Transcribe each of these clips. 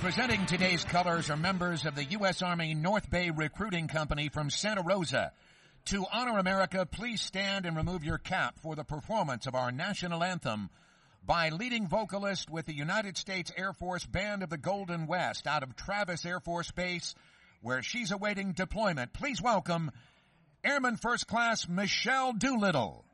Presenting today's colors are members of the U.S. Army North Bay Recruiting Company from Santa Rosa. To honor America, please stand and remove your cap for the performance of our national anthem by leading vocalist with the United States Air Force Band of the Golden West out of Travis Air Force Base, where she's awaiting deployment. Please welcome Airman First Class Michelle Doolittle.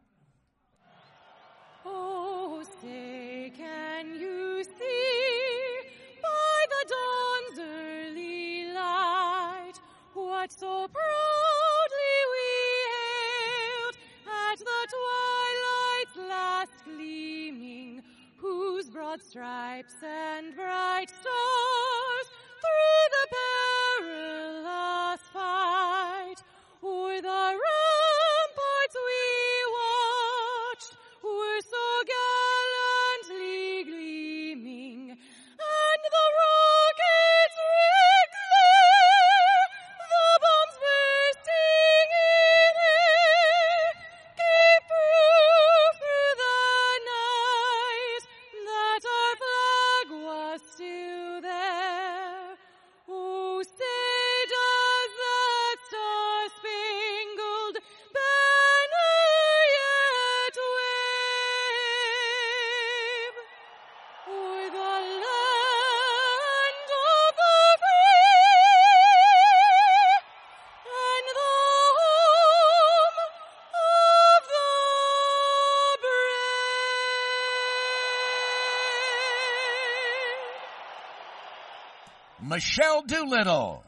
Oh, say, can you see by the dawn's early light what so proudly we hailed at the twilight's last gleaming, whose broad stripes and bright stars through the perilous fight o'er the ramparts we watched were so gallantly gleaming, and the rockets red glare, the bombs bursting in air, gave proof through the night that our flag was still there. Oh, say does that star-spangled banner yet wave o'er the land of the free and the home of the brave? Michelle Doolittle.